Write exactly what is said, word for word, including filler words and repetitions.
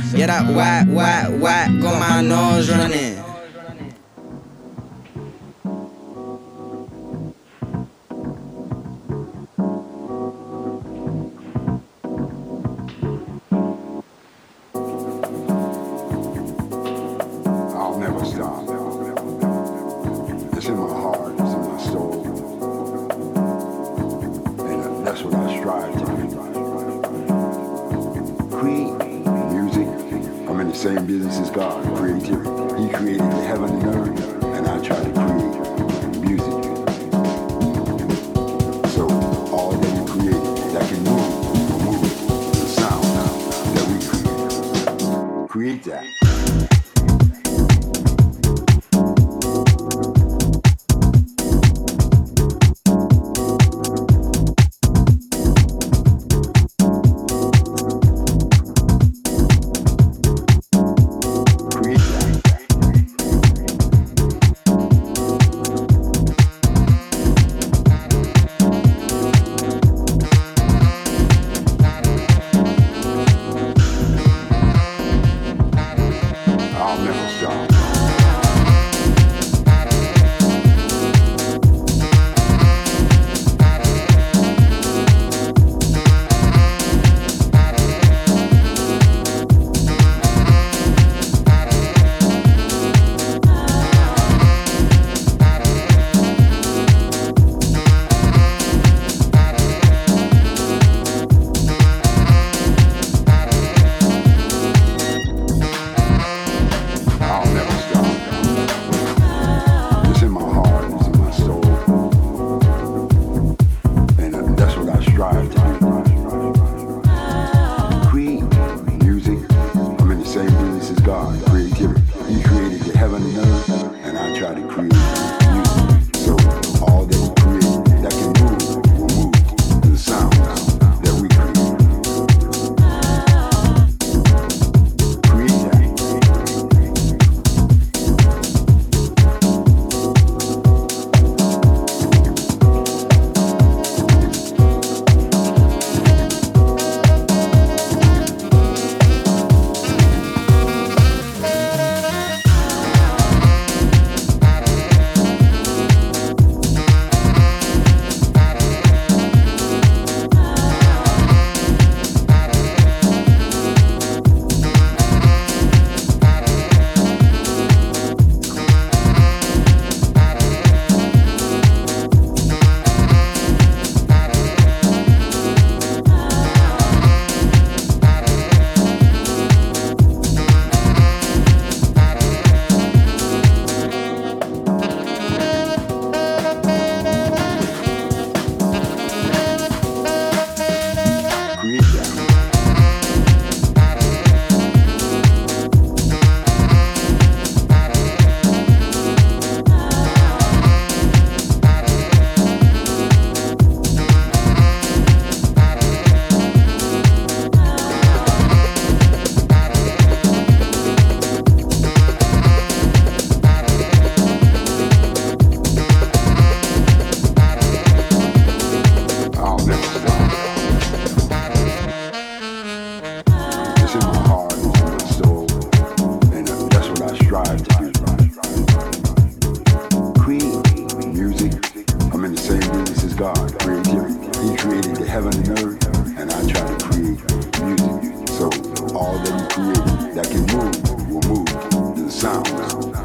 Yeah, that white, white, white got my nose running. I'll never stop. It's in my heart, it's in my soul. And uh, that's what I strive to do. Create music. I'm in the same business as God, creativity. He created the heaven and earth, and I try to create music. So all that we created that can move, will move to the sound that we create. Create that. I'll never stop. I'll never stop. It's in my heart, it's in my soul. And uh, that's what I strive to do. Create music. I'm in the same business as God, creativity. He created the heaven and earth, and I try to create music. So all that we create that can move will move to the sound that we create. Create that. Create that. I'll never stop. It's in my heart, it's in my soul, and uh, that's what I strive to do. Create music. I'm in the same business as God, creativity. He created the heaven and earth, and I try to create music. So all that we create that can move will move to the sound